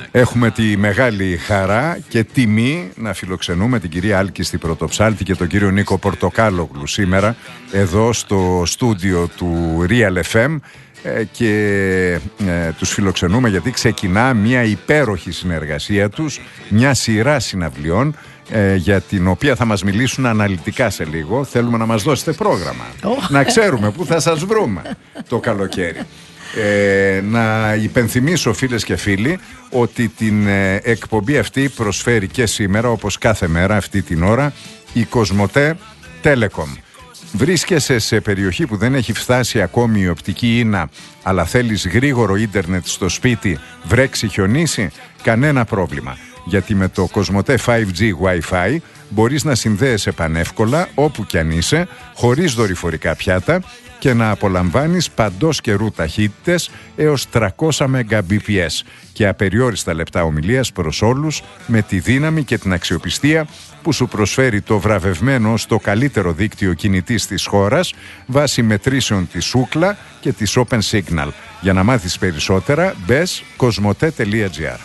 Έχουμε τη μεγάλη χαρά και τιμή να φιλοξενούμε την κυρία Άλκιστη Πρωτοψάλτη και τον κύριο Νίκο Πορτοκάλογλου σήμερα εδώ στο στούντιο του Real FM και τους φιλοξενούμε γιατί ξεκινά μια υπέροχη συνεργασία τους, μια σειρά συναυλιών για την οποία θα μας μιλήσουν αναλυτικά σε λίγο. Θέλουμε να μας δώσετε πρόγραμμα, να ξέρουμε πού θα σας βρούμε το καλοκαίρι. Να υπενθυμίσω, φίλες και φίλοι, ότι την εκπομπή αυτή προσφέρει και σήμερα, όπως κάθε μέρα αυτή την ώρα, η Κοσμοτέ Telecom. Βρίσκεσαι σε περιοχή που δεν έχει φτάσει ακόμη η οπτική ίνα, αλλά θέλεις γρήγορο ίντερνετ στο σπίτι, βρέξει, χιονίσει, κανένα πρόβλημα. Γιατί με το Κοσμοτέ 5G Wi-Fi μπορείς να συνδέεσαι πανεύκολα όπου κι αν είσαι, χωρίς δορυφορικά πιάτα και να απολαμβάνεις παντός καιρού ταχύτητες έως 300 Mbps και απεριόριστα λεπτά ομιλίας προς όλους, με τη δύναμη και την αξιοπιστία που σου προσφέρει το βραβευμένο στο καλύτερο δίκτυο κινητής της χώρας βάσει μετρήσεων της Ookla και της Open Signal. Για να μάθεις περισσότερα μπες kosmote.gr.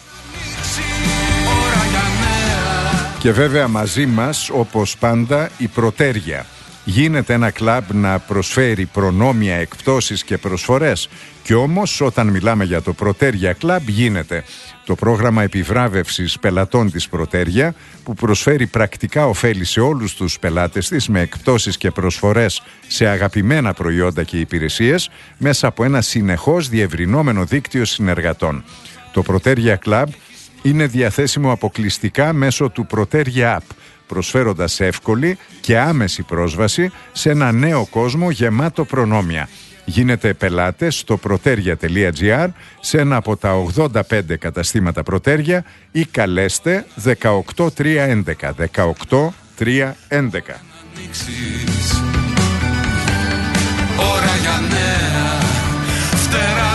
Και βέβαια μαζί μας, όπως πάντα, η Πρωτέρια. Γίνεται ένα κλαμπ να προσφέρει προνόμια, εκπτώσεις και προσφορές. Και όμως όταν μιλάμε για το Πρωτέρια Κλαμπ γίνεται το πρόγραμμα επιβράβευσης πελατών της Πρωτέρια, που προσφέρει πρακτικά ωφέλη σε όλους τους πελάτες της με εκπτώσεις και προσφορές σε αγαπημένα προϊόντα και υπηρεσίες μέσα από ένα συνεχώς διευρυνόμενο δίκτυο συνεργατών. Το Πρωτέρια Κλαμπ είναι διαθέσιμο αποκλειστικά μέσω του Πρωτέρια App, προσφέροντας εύκολη και άμεση πρόσβαση σε ένα νέο κόσμο γεμάτο προνόμια. Γίνετε πελάτες στο proteria.gr σε ένα από τα 85 καταστήματα Πρωτέρια ή καλέστε 18311. 18311. Ώρα για νέα φτερά.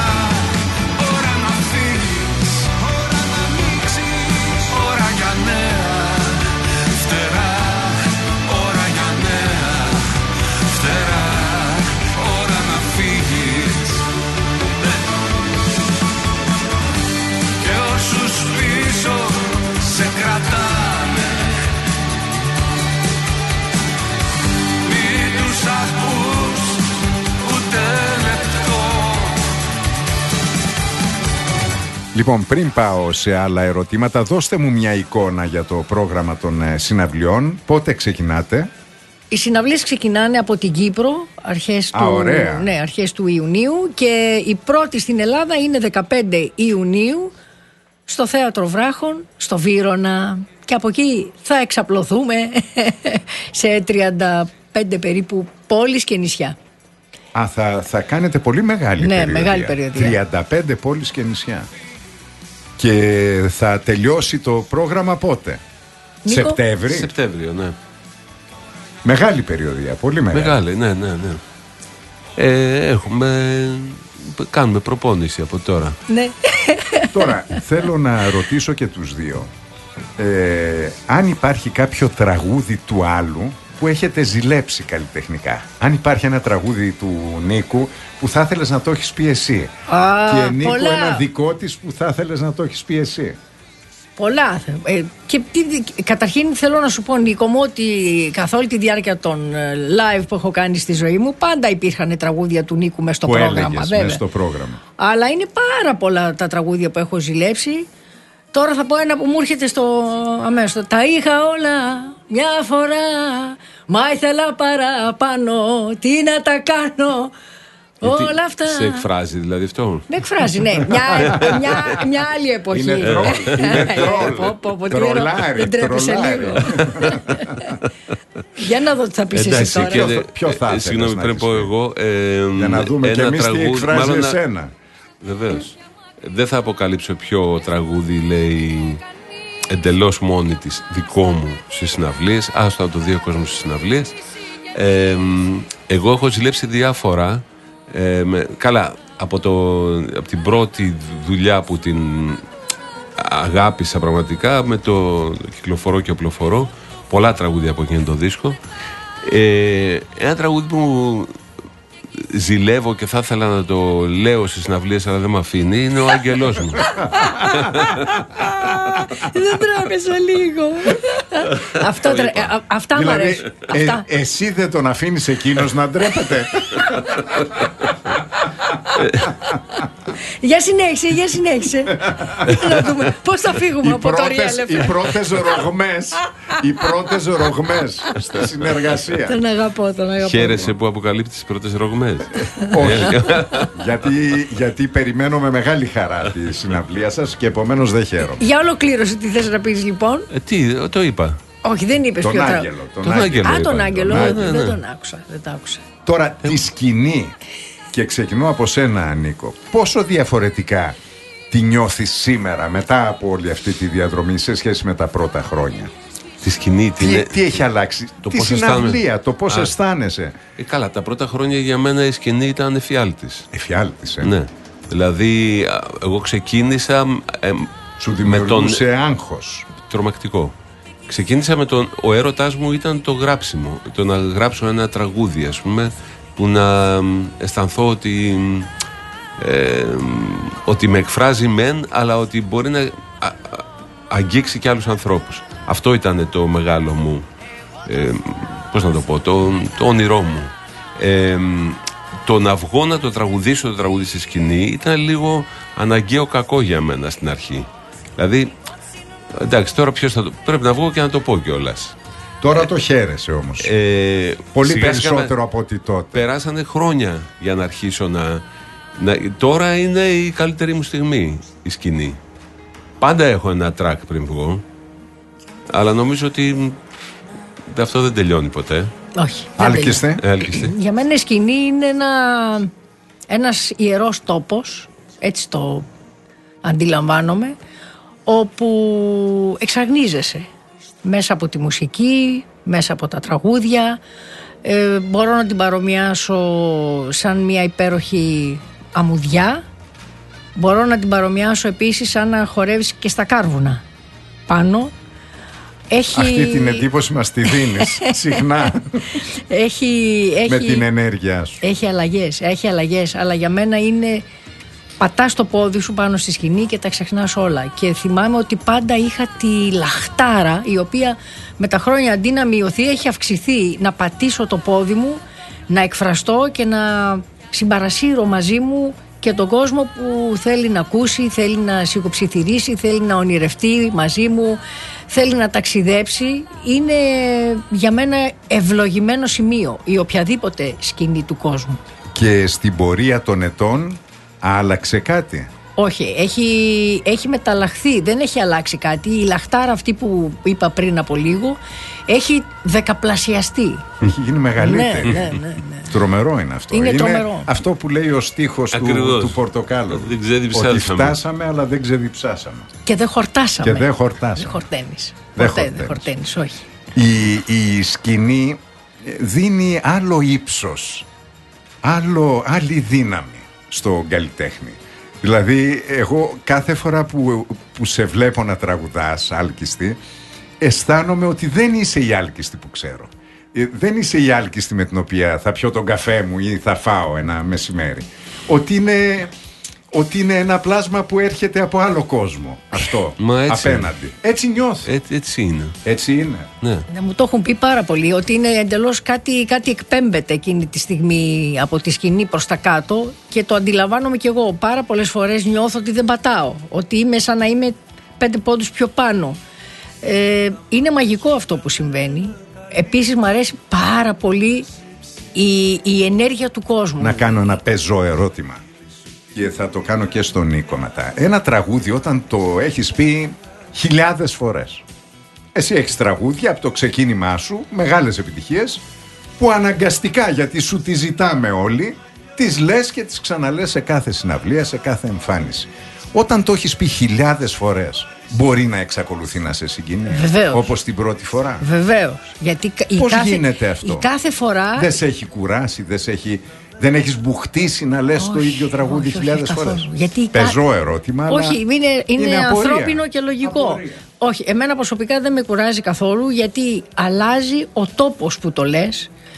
Λοιπόν, πριν πάω σε άλλα ερωτήματα, δώστε μου μια εικόνα για το πρόγραμμα των συναυλιών. Πότε ξεκινάτε? Οι συναυλίες ξεκινάνε από την Κύπρο αρχές του Ιουνίου και η πρώτη στην Ελλάδα είναι 15 Ιουνίου στο Θέατρο Βράχων, στο Βύρωνα, και από εκεί θα εξαπλωθούμε σε 35 περίπου πόλεις και νησιά. Θα κάνετε πολύ μεγάλη περιοδία. Ναι, μεγάλη περιοδία. 35 πόλεις και νησιά. Και θα τελειώσει το πρόγραμμα πότε? Νίκο? Σεπτέμβριο, ναι. Μεγάλη περιοδία, πολύ μεγάλη. Ναι. Κάνουμε προπόνηση από τώρα. Ναι. Τώρα θέλω να ρωτήσω και τους δύο, αν υπάρχει κάποιο τραγούδι του άλλου που έχετε ζηλέψει καλλιτεχνικά. Αν υπάρχει ένα τραγούδι του Νίκου που θα ήθελες να το έχεις πει εσύ. Και Νίκο πολλά. Ένα δικό της που θα ήθελες να το έχεις πει εσύ. Πολλά. Καταρχήν θέλω να σου πω, Νίκο μου, ότι καθ' όλη τη διάρκεια των live που έχω κάνει στη ζωή μου πάντα υπήρχαν τραγούδια του Νίκου μες στο πρόγραμμα. Μες στο πρόγραμμα. Αλλά είναι πάρα πολλά τα τραγούδια που έχω ζηλέψει. Τώρα θα πω ένα που μου έρχεται αμέσως. Τα είχα όλα μια φορά, μα ήθελα παραπάνω, τι να τα κάνω. Όλα αυτά. Σε εκφράζει δηλαδή αυτό? Με εκφράζει, ναι. Μια άλλη εποχή. Είναι τρόλ. Τρολάρι. Δεν τρέπεσαι λίγο. Για να δω τι θα πεις εσύ τώρα. Ποιο θα ήθελες? Συγγνώμη, πρέπει να πω εγώ. Για να δούμε και εμείς τι εκφράζει εσένα. Βεβαίως. Δεν θα αποκαλύψω ποιο τραγούδι λέει εντελώς μόνη της δικό μου στις συναυλίες. Άστο να το δει ο κόσμος στις συναυλίες. Εγώ έχω ζηλέψει διάφορα. Καλά, από την πρώτη δουλειά που την αγάπησα πραγματικά, με το κυκλοφορώ και οπλοφορώ, πολλά τραγούδια από εκείνο το δίσκο. Ένα τραγούδι που ζηλεύω και θα ήθελα να το λέω στις συναυλίες, αλλά δεν με αφήνει, είναι ο άγγελός μου. Δεν τρέπεσαι λίγο. Αυτά μου αρέσουν. Εσύ δεν τον αφήνεις εκείνος να ντρέπεται? Για συνέχισε. Να δούμε πώς θα φύγουμε από το Real FM. Οι πρώτες ρογμές στη συνεργασία. Τον αγαπώ. Χαίρεσαι που αποκαλύπτεις τις πρώτες ρογμές? Όχι. γιατί περιμένω με μεγάλη χαρά τη συναυλία σας και επομένως δεν χαίρομαι. Για ολοκλήρωση τι θες να πεις λοιπόν? Το είπα. Όχι, δεν είπες τον ποιο Άγγελο. Τον Άγγελο. Δεν τον άκουσα. Τώρα τη σκηνή, και ξεκινώ από σένα, Νίκο, πόσο διαφορετικά τη νιώθεις σήμερα μετά από όλη αυτή τη διαδρομή σε σχέση με τα πρώτα χρόνια? Τη σκηνή, τι έχει αλλάξει? Τη συναυλία, το πώς αισθάνεσαι? Καλά, τα πρώτα χρόνια για μένα η σκηνή ήταν εφιάλτης. Εφιάλτης, Ναι. Δηλαδή, εγώ ξεκίνησα σου δημιουργούσε άγχος. Τρομακτικό. Ξεκίνησα με ο έρωτάς μου ήταν το γράψιμο. Το να γράψω ένα τραγούδι, ας πούμε, που να αισθανθώ ότι με εκφράζει μεν, αλλά ότι μπορεί να αγγίξει και άλλους ανθρώπους. Αυτό ήταν το μεγάλο μου, πώς να το πω, το όνειρό μου. Το να βγω να το τραγουδήσω, το τραγούδι στη σκηνή, ήταν λίγο αναγκαίο κακό για μένα στην αρχή. Δηλαδή, εντάξει, τώρα πρέπει να βγω και να το πω κιόλας. Τώρα το χαίρεσαι όμως. Πολύ περισσότερο από ότι τότε. Περάσανε χρόνια για να αρχίσω τώρα είναι η καλύτερη μου στιγμή η σκηνή. Πάντα έχω ένα track πριν βγω, αλλά νομίζω ότι αυτό δεν τελειώνει ποτέ. Όχι. Άλκιστη. Για μένα η σκηνή είναι ένας ιερός τόπος, έτσι το αντιλαμβάνομαι, όπου εξαγνίζεσαι μέσα από τη μουσική, μέσα από τα τραγούδια. Μπορώ να την παρομοιάσω σαν μια υπέροχη αμμουδιά. Μπορώ να την παρομοιάσω επίσης σαν να χορεύεις και στα κάρβουνα πάνω. Αυτή την εντύπωση μας τη δίνεις συχνά. Με την ενέργειά σου. Έχει αλλαγές, αλλά για μένα είναι πατάς το πόδι σου πάνω στη σκηνή και τα ξεχνάς όλα. Και θυμάμαι ότι πάντα είχα τη λαχτάρα, η οποία με τα χρόνια αντί να μειωθεί έχει αυξηθεί, να πατήσω το πόδι μου, να εκφραστώ και να συμπαρασύρω μαζί μου και τον κόσμο που θέλει να ακούσει, θέλει να σιγοψιθυρίσει, θέλει να ονειρευτεί μαζί μου, θέλει να ταξιδέψει. Είναι για μένα ευλογημένο σημείο η οποιαδήποτε σκηνή του κόσμου. Και στην πορεία των ετών άλλαξε κάτι? Όχι, έχει μεταλλαχθεί, δεν έχει αλλάξει κάτι. Η λαχτάρα αυτή που είπα πριν από λίγο έχει δεκαπλασιαστεί. Έχει γίνει μεγαλύτερη. Ναι. Τρομερό είναι αυτό. Είναι τρομερό. Αυτό που λέει ο στίχος του Πορτοκάλου. Ότι φτάσαμε αλλά δεν ξεδιψάσαμε. Και δεν χορτάσαμε. Δεν χορταίνεις. Δεν χορταίνεις, όχι. Η σκηνή δίνει άλλο ύψος, άλλη δύναμη στο καλλιτέχνη. Δηλαδή εγώ κάθε φορά που σε βλέπω να τραγουδάς άλκιστη, αισθάνομαι ότι δεν είσαι η άλκιστη που ξέρω. Δεν είσαι η άλκιστη με την οποία θα πιω τον καφέ μου ή θα φάω ένα μεσημέρι. Ότι είναι ένα πλάσμα που έρχεται από άλλο κόσμο. Αυτό απέναντι. Έτσι νιώθω. Έτσι είναι. Ναι. Μου το έχουν πει πάρα πολύ ότι είναι εντελώς κάτι εκπέμπεται εκείνη τη στιγμή από τη σκηνή προς τα κάτω, και το αντιλαμβάνομαι κι εγώ. Πάρα πολλές φορές νιώθω ότι δεν πατάω, ότι είμαι σαν να είμαι 5 πόντους πιο πάνω. Είναι μαγικό αυτό που συμβαίνει. Επίσης μου αρέσει πάρα πολύ η ενέργεια του κόσμου. Να κάνω ένα πεζό ερώτημα και θα το κάνω και στον Νίκο μετά. Ένα τραγούδι όταν το έχεις πει χιλιάδες φορές, εσύ έχεις τραγούδια από το ξεκίνημά σου, μεγάλες επιτυχίες, που αναγκαστικά, γιατί σου τις ζητάμε όλοι, τις λες και τις ξαναλες σε κάθε συναυλία, σε κάθε εμφάνιση. Όταν το έχεις πει χιλιάδες φορές, μπορεί να εξακολουθεί να σε συγκινεί? Βεβαίως. Όπως την πρώτη φορά? Βεβαίως. Γιατί πώς γίνεται αυτό? Η κάθε φορά δεν σε έχει κουράσει, δεν έχεις μπουχτίσει να λες το ίδιο τραγούδι χιλιάδες φορές? Πεζό ερώτημα. Όχι, είναι ανθρώπινο και λογικό. Απορία. Όχι, εμένα προσωπικά δεν με κουράζει καθόλου, γιατί αλλάζει ο τόπος που το λες,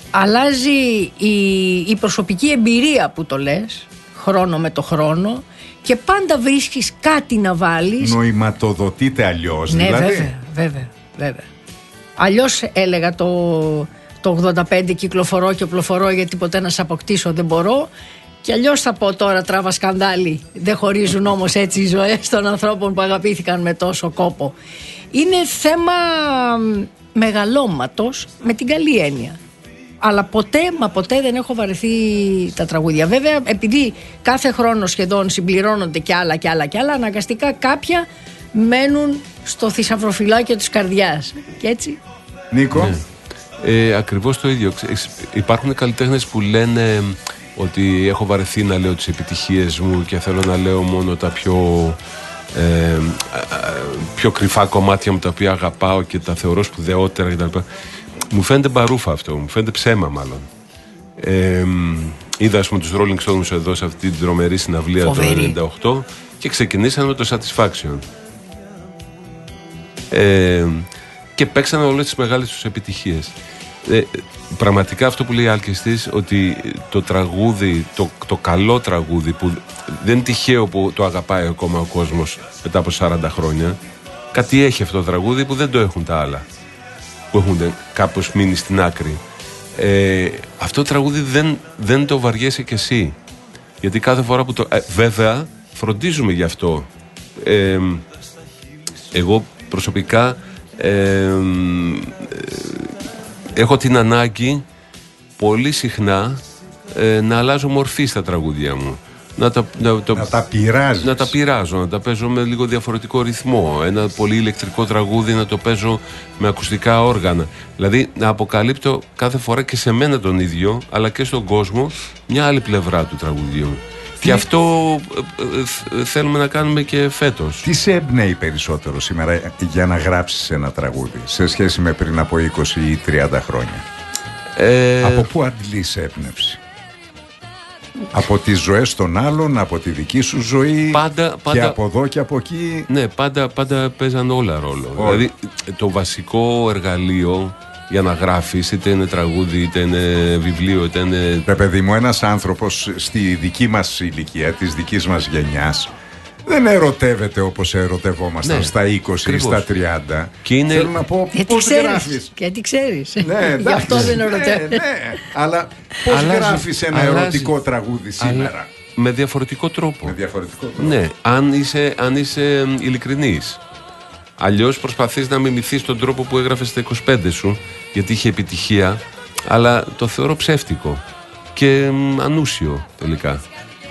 αλλάζει η προσωπική εμπειρία που το λες, χρόνο με το χρόνο, και πάντα βρίσκεις κάτι να βάλεις. Νοηματοδοτείται αλλιώς, ναι, δηλαδή. Βέβαια. Αλλιώς έλεγα το 85 κυκλοφορώ και οπλοφορώ γιατί ποτέ να σε αποκτήσω δεν μπορώ. Και αλλιώς θα πω τώρα τράβα σκανδάλι. Δεν χωρίζουν όμως έτσι οι ζωές των ανθρώπων που αγαπήθηκαν με τόσο κόπο. Είναι θέμα μεγαλώματος με την καλή έννοια. Αλλά ποτέ δεν έχω βαρεθεί τα τραγούδια. Βέβαια, επειδή κάθε χρόνο σχεδόν συμπληρώνονται κι άλλα, αναγκαστικά κάποια μένουν στο θησαυροφυλάκιο της καρδιάς. Και έτσι. Νίκο. Ναι. Ακριβώς το ίδιο. Υπάρχουν καλλιτέχνες που λένε ότι έχω βαρεθεί να λέω τις επιτυχίες μου και θέλω να λέω μόνο τα πιο κρυφά κομμάτια μου τα οποία αγαπάω και τα θεωρώ σπουδαιότερα κτλ. Μου φαίνεται μπαρούφα αυτό, μου φαίνεται ψέμα μάλλον. Είδα, ας πούμε, τους Rolling Stones εδώ σε αυτή την τρομερή συναυλία το 1998 και ξεκινήσαμε με το Satisfaction. Και παίξανε όλες τις μεγάλες τους επιτυχίες. Πραγματικά αυτό που λέει η Άλκης, ότι το τραγούδι, το καλό τραγούδι, που δεν είναι τυχαίο που το αγαπάει ακόμα ο κόσμος μετά από 40 χρόνια, κάτι έχει αυτό το τραγούδι που δεν το έχουν τα άλλα, που έχουν κάπως μείνει στην άκρη. Αυτό το τραγούδι δεν το βαριέσαι κι εσύ, γιατί κάθε φορά που το... βέβαια φροντίζουμε γι' αυτό. Εγώ προσωπικά έχω την ανάγκη πολύ συχνά να αλλάζω μορφή στα τραγούδια μου. Να τα πειράζω, να τα παίζω με λίγο διαφορετικό ρυθμό. Ένα πολύ ηλεκτρικό τραγούδι να το παίζω με ακουστικά όργανα. Δηλαδή να αποκαλύπτω κάθε φορά και σε μένα τον ίδιο, αλλά και στον κόσμο, μια άλλη πλευρά του τραγουδιού. Και αυτό θέλουμε να κάνουμε και φέτος. Τι σε εμπνέει περισσότερο σήμερα για να γράψεις ένα τραγούδι σε σχέση με πριν από 20 ή 30 χρόνια? Από πού αντλείς έμπνευση? Από τις ζωές των άλλων, από τη δική σου ζωή, πάντα, και από εδώ και από εκεί? Ναι, πάντα παίζαν όλα ρόλο. Δηλαδή το βασικό εργαλείο για να γράφεις, είτε είναι τραγούδι, είτε είναι βιβλίο, είτε είναι... Παιδί μου, ένας άνθρωπος στη δική μας ηλικία, της δικής μας γενιάς, δεν ερωτεύεται όπως ερωτευόμασταν στα 20 ή στα 30. Και είναι... Θέλω να πω, πώς γράφεις. Γιατί ξέρεις. Ναι, γι' αυτό δεν ερωτεύεται. Ναι, αλλά πώς γράφεις ένα ερωτικό τραγούδι σήμερα? Με διαφορετικό τρόπο. Με διαφορετικό τρόπο. Ναι, αν είσαι ειλικρινής. Αλλιώς προσπαθείς να μιμηθείς τον τρόπο που έγραφες στα 25 σου, γιατί είχε επιτυχία, αλλά το θεωρώ ψεύτικο και ανούσιο τελικά.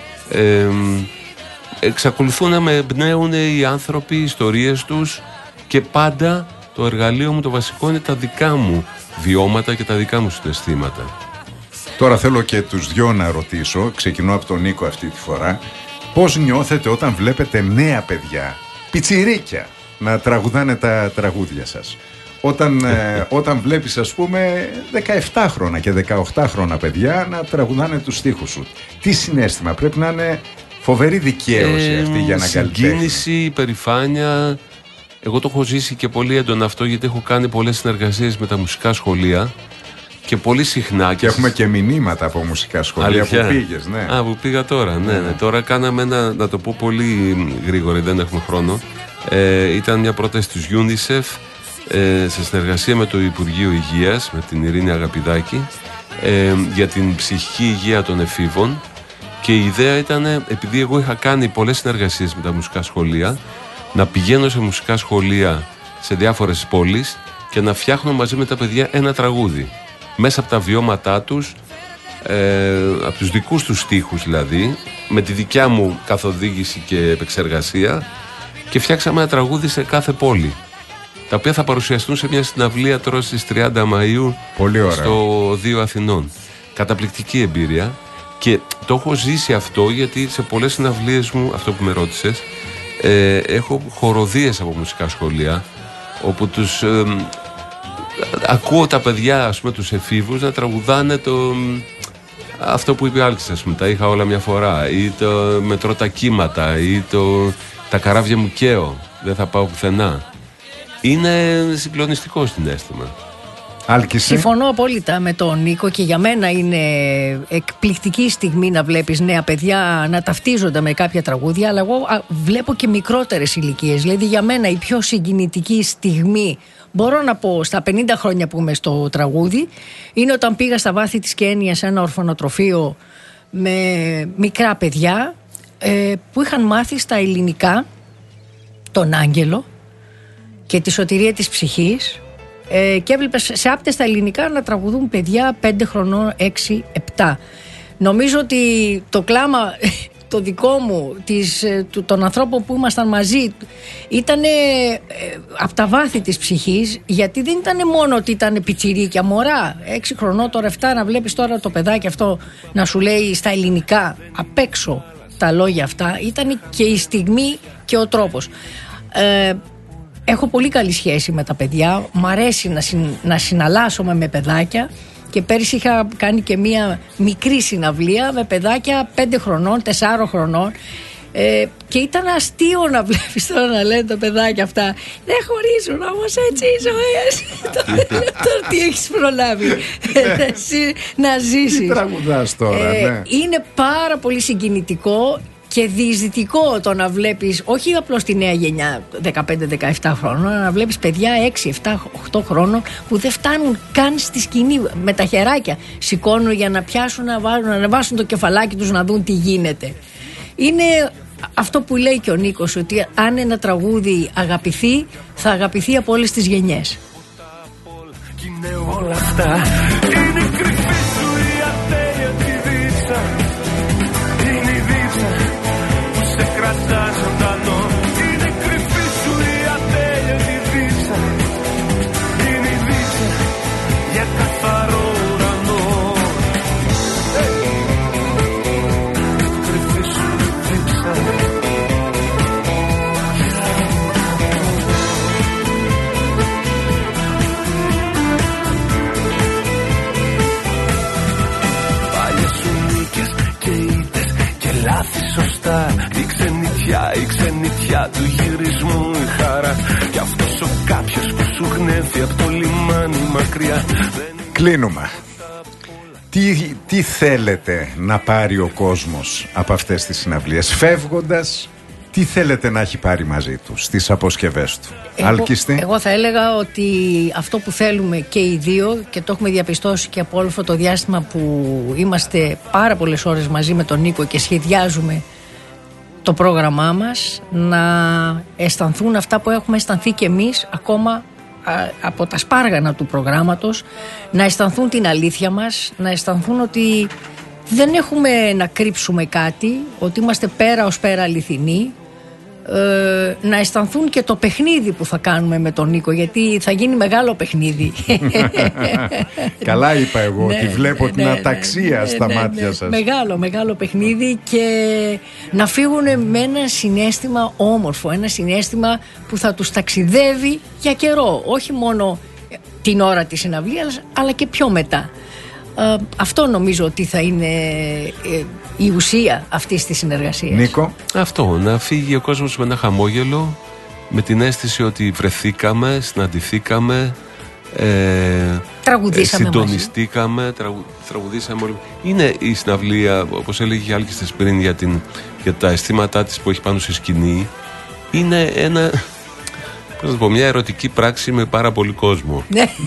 Εξακολουθούν να με εμπνέουν οι άνθρωποι, οι ιστορίες τους, και πάντα το εργαλείο μου το βασικό είναι τα δικά μου βιώματα και τα δικά μου συναισθήματα. Τώρα θέλω και τους δυο να ρωτήσω, ξεκινώ από τον Νίκο αυτή τη φορά, πώς νιώθετε όταν βλέπετε νέα παιδιά, πιτσιρίκια, να τραγουδάνε τα τραγούδια σας? Όταν βλέπεις, ας πούμε, 17 χρόνια και 18 χρόνια παιδιά να τραγουδάνε τους στίχους σου, τι συναίσθημα? Πρέπει να είναι φοβερή δικαίωση αυτή για να καλλιτέχνη. Συγκίνηση, υπερηφάνεια. Εγώ το έχω ζήσει και πολύ έντονα αυτό, γιατί έχω κάνει πολλές συνεργασίες με τα μουσικά σχολεία και πολύ συχνά. Και έχουμε και μηνύματα από μουσικά σχολεία. Αλήθεια? Που πήγες, ναι. Που πήγα τώρα, ναι. Τώρα κάναμε να το πω πολύ γρήγορα, δεν έχουμε χρόνο. Ήταν μια πρόταση της UNICEF σε συνεργασία με το Υπουργείο Υγείας, με την Ειρήνη Αγαπηδάκη, για την ψυχική υγεία των εφήβων. Και η ιδέα ήταν, επειδή εγώ είχα κάνει πολλές συνεργασίες με τα μουσικά σχολεία, να πηγαίνω σε μουσικά σχολεία σε διάφορες πόλεις και να φτιάχνω μαζί με τα παιδιά ένα τραγούδι μέσα από τα βιώματά τους, από τους δικούς τους στίχους δηλαδή, με τη δικιά μου καθοδήγηση και επεξεργασία, και φτιάξαμε ένα τραγούδι σε κάθε πόλη, τα οποία θα παρουσιαστούν σε μια συναυλία τώρα στις 30 Μαΐου στο Δίο Αθηνών. Καταπληκτική εμπειρία. Και το έχω ζήσει αυτό, γιατί σε πολλές συναυλίες μου, αυτό που με ρώτησες, έχω χοροδίες από μουσικά σχολεία, όπου ακούω τα παιδιά, ας πούμε, τους εφήβους να τραγουδάνε αυτό που είπε Άλκης, ας πούμε, τα είχα όλα μια φορά, ή το μετρώ τα κύματα, ή τα καράβια μου καίω, δεν θα πάω πουθενά. Είναι συγκλονιστικό συναίσθημα. Άλκηση. Συμφωνώ απόλυτα με τον Νίκο και για μένα είναι εκπληκτική στιγμή να βλέπεις νέα παιδιά να ταυτίζονται με κάποια τραγούδια, αλλά εγώ βλέπω και μικρότερες ηλικίες. Δηλαδή για μένα η πιο συγκινητική στιγμή, μπορώ να πω στα 50 χρόνια που είμαι στο τραγούδι, είναι όταν πήγα στα βάθη της Κένιας σε ένα ορφανοτροφείο με μικρά παιδιά που είχαν μάθει στα ελληνικά τον Άγγελο και τη σωτηρία της ψυχής, και έβλεπες σε άπτεστα ελληνικά να τραγουδούν παιδιά 5 χρονών, 6-7. Νομίζω ότι το κλάμα το δικό μου, των ανθρώπων που ήμασταν μαζί, ήταν από τα βάθη της ψυχής, γιατί δεν ήταν μόνο ότι ήταν πιτσιρίκια, μωρά 6 χρονών, τώρα 7, να βλέπεις τώρα το παιδάκι αυτό να σου λέει στα ελληνικά απ' έξω τα λόγια αυτά. Ήταν και η στιγμή και ο τρόπος. Έχω πολύ καλή σχέση με τα παιδιά. Μ' αρέσει να συναλλάσσομαι με παιδάκια. Και πέρυσι είχα κάνει και μία μικρή συναυλία με παιδάκια 5 χρονών, 4 χρονών. Και ήταν αστείο να βλέπεις τώρα να λένε τα παιδάκια αυτά. Δεν χωρίζουν όμως έτσι οι ζωές. Τώρα τι έχεις προλάβει να ζήσεις. Τι τραγουδάς τώρα, ναι. Είναι πάρα πολύ συγκινητικό και διεισδυτικό το να βλέπεις όχι απλώς τη νέα γενιά 15-17 χρόνων, να βλέπεις παιδιά 6, 7, 8 χρόνων που δεν φτάνουν καν στη σκηνή, με τα χεράκια σηκώνουν για να πιάσουν, να ανεβάσουν το κεφαλάκι τους να δουν τι γίνεται. Είναι αυτό που λέει και ο Νίκος, ότι αν ένα τραγούδι αγαπηθεί, θα αγαπηθεί από όλες τις γενιές. Η ξενιτιά του γυρισμού η χαρά. Κι αυτός ο κάποιος που σου γνέφει από το λιμάνι μακριά. Κλείνουμε. Τι θέλετε να πάρει ο κόσμος από αυτές τις συναυλίες? Φεύγοντας, τι θέλετε να έχει πάρει μαζί του στις αποσκευές του? Άλκιστη. Εγώ θα έλεγα ότι αυτό που θέλουμε και οι δύο, και το έχουμε διαπιστώσει και από όλο αυτό το διάστημα που είμαστε πάρα πολλές ώρες μαζί με τον Νίκο και σχεδιάζουμε το πρόγραμμά μας, να αισθανθούν αυτά που έχουμε αισθανθεί και εμείς ακόμα από τα σπάργανα του προγράμματος, να αισθανθούν την αλήθεια μας, να αισθανθούν ότι δεν έχουμε να κρύψουμε κάτι, ότι είμαστε πέρα ως πέρα αληθινοί, να αισθανθούν και το παιχνίδι που θα κάνουμε με τον Νίκο, γιατί θα γίνει μεγάλο παιχνίδι. Καλά είπα εγώ, ότι βλέπω την αταξία στα μάτια σας. Μεγάλο παιχνίδι, και να φύγουν με ένα συναίσθημα όμορφο, ένα συναίσθημα που θα τους ταξιδεύει για καιρό, όχι μόνο την ώρα της συναυλίας, αλλά και πιο μετά. Αυτό νομίζω ότι θα είναι η ουσία αυτής της συνεργασίας. Νίκο. Αυτό, να φύγει ο κόσμος με ένα χαμόγελο, με την αίσθηση ότι βρεθήκαμε, συναντηθήκαμε, τραγουδήσαμε, συντονιστήκαμε, τραγουδήσαμε όλοι. Είναι η συναυλία, όπως έλεγε η Άλκης πριν, για τα αισθήματά της που έχει πάνω στη σκηνή. Είναι ένα, πώς να πω, μια ερωτική πράξη με πάρα πολύ κόσμο.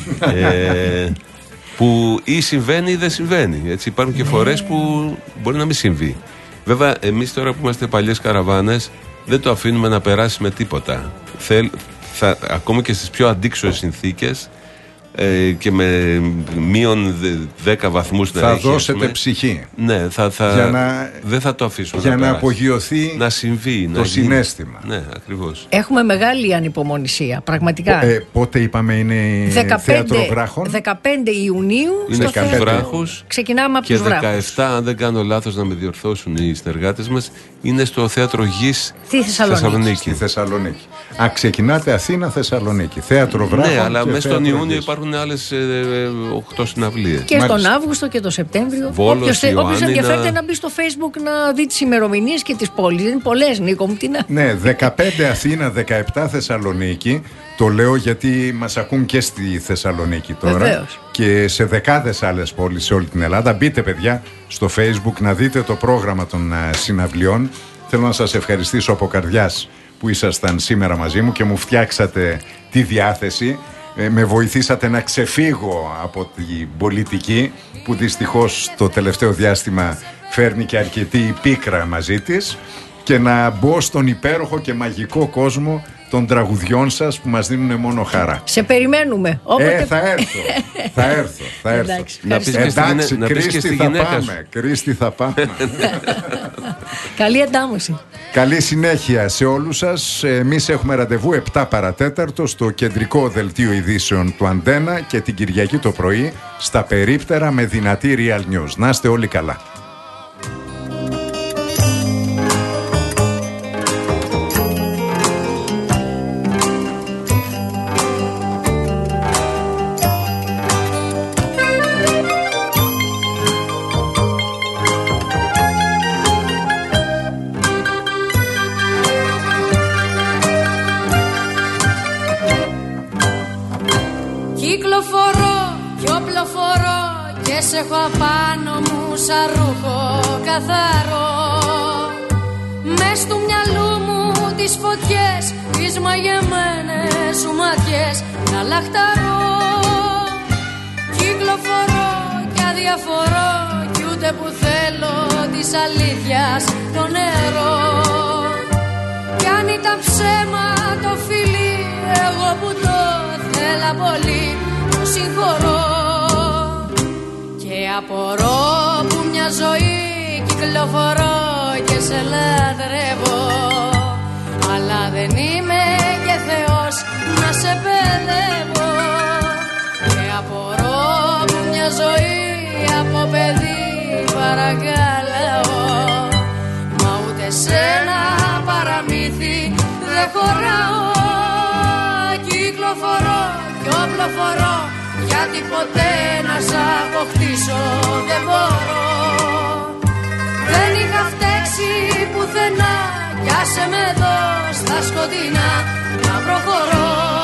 Που ή συμβαίνει ή δεν συμβαίνει. Έτσι, υπάρχουν και φορές που μπορεί να μην συμβεί. Βέβαια, εμείς τώρα που είμαστε παλιές καραβάνες, δεν το αφήνουμε να περάσει με τίποτα. Ακόμα και στις πιο αντίξωες συνθήκες και με μείον 10 βαθμούς να έχει, θα δώσετε ψυχή. Ναι, δεν θα το αφήσουμε για να περάσει. Απογειωθεί να συμβεί, το συναίσθημα. Ναι, ακριβώς. Έχουμε μεγάλη ανυπομονησία, πραγματικά. Πότε είπαμε είναι 15, Θέατρο Βράχων? 15 Ιουνίου είναι στο Θέατρο Βράχους. Ξεκινάμε από τους Βράχους. Και 17, αν δεν κάνω λάθος να με διορθώσουν οι συνεργάτες μας, είναι στο Θέατρο Γης στη Θεσσαλονίκη. Ξεκινάτε Αθήνα, Θεσσαλονίκη. Θέατρο Βράχων. Ναι, αλλά μέσα στον Ιούνιο υπάρχουν υπάρχουν άλλες 8 συναυλίες. Και στον Αύγουστο και τον Σεπτέμβριο. Βόλος, όποιος ενδιαφέρεται να μπει στο Facebook να δει τις ημερομηνίες και τις πόλεις. Είναι πολλές, Νίκο μου. Ναι, 15 Αθήνα, 17 Θεσσαλονίκη. Το λέω γιατί μας ακούν και στη Θεσσαλονίκη τώρα. Βεβαίως. Και σε δεκάδες άλλες πόλεις σε όλη την Ελλάδα. Μπείτε, παιδιά, στο Facebook να δείτε το πρόγραμμα των συναυλιών. Θέλω να σας ευχαριστήσω από καρδιάς που ήσασταν σήμερα μαζί μου και μου φτιάξατε τη διάθεση. Με βοηθήσατε να ξεφύγω από την πολιτική που δυστυχώς το τελευταίο διάστημα φέρνει και αρκετή πίκρα μαζί της, και να μπω στον υπέροχο και μαγικό κόσμο των τραγουδιών σας που μας δίνουν μόνο χαρά. Σε περιμένουμε. Θα έρθω. Εντάξει, Κρίστη θα πάμε. Καλή εντάμωση. Καλή συνέχεια σε όλους σας. Εμείς έχουμε ραντεβού 7 παρατέταρτο στο κεντρικό δελτίο ειδήσεων του Αντένα και την Κυριακή το πρωί στα περίπτερα με δυνατή Real News. Να είστε όλοι καλά. Σε έχω απάνω μου σαν ρούχο καθαρό. Μες του μυαλού μου τις φωτιές, τις μαγεμένες σου ματιές να λαχταρώ. Κυκλοφορώ και αδιαφορώ κι ούτε που θέλω της αλήθειας το νερό. Κι αν ήταν ψέμα το φιλί, εγώ που το θέλα πολύ το συγχωρώ. Και απορώ που μια ζωή κυκλοφορώ και σε λατρεύω, αλλά δεν είμαι και Θεός να σε παιδεύω. Και απορώ που μια ζωή από παιδί παρακαλάω, μα ούτε σε ένα παραμύθι δεν χωράω. Κυκλοφορώ κι οπλοφορώ, γιατί ποτέ να σ' αποκτήσω δεν μπορώ. Δεν είχα φταίξει πουθενά κι άσε με εδώ στα σκοτεινά να προχωρώ.